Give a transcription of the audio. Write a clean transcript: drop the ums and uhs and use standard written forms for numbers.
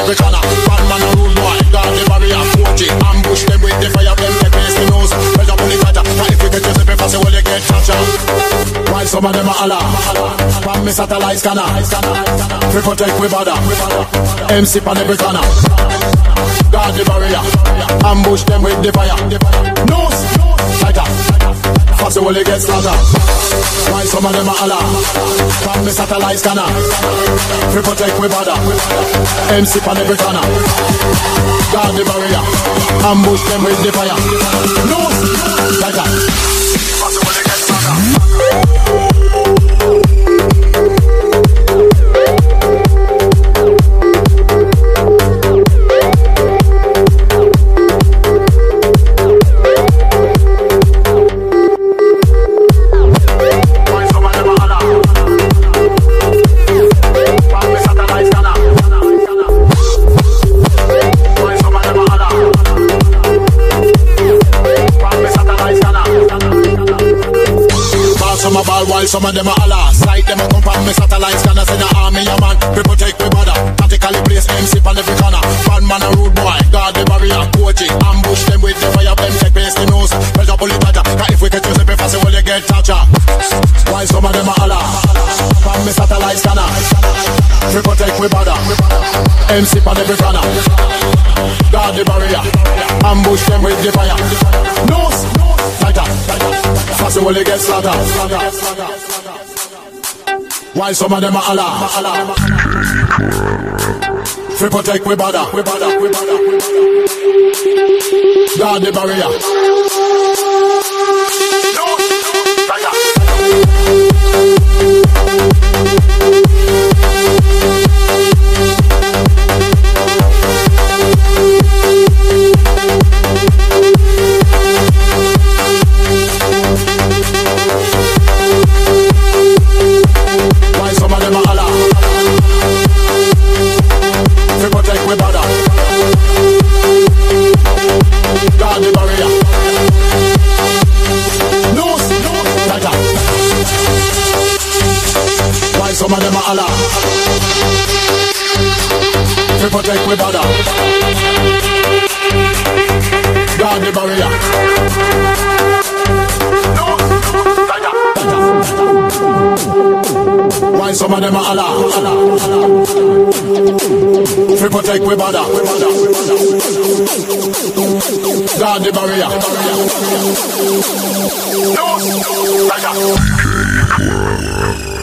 every corner. Bad man a rude boy, guard the barrier, coach it. Ambush them with the fire, them take place the nose. Pressure pull it tighter, and if you get yourself in fast, well you get captured. While some of them a holler, from me satellite scanner. We protect we border, MC on every corner. Guard the barrier, ambush them with the fire. Nose, tighter, fast well you get slaughtered. While some of them a holler, from me satellite scanner. We protect we border, MC on every corner. Guard the barrier, ambush them with the fire. Nose, tighter, fast well you get slaughtered. While some of them a holler, sight them a come from me satellite scanner. Send a army a man, we protect we border. Tactically place MC on every corner. Bad man a rude boy, guard the barrier, coach it. Ambush them with the fire, them take place the nose. Pressure pull it tighter, cause if we get yourself in fast, well you get torture. While some of them a holler, from me satellite scanner. We protect we border, MC on every corner. Guard the barrier, ambush them with the fire. Nose, tighter, fast well you get slaughtered. While some of them a holler, we protect we border, guard the barrier. Why some of them a holler, we protect we border, guard the barrier. Nose, tighter. Why some of them a holler, we protect we border, guard the barrier. Why some of them a holler, we protect we border, guard the barrier. Nose, tighter.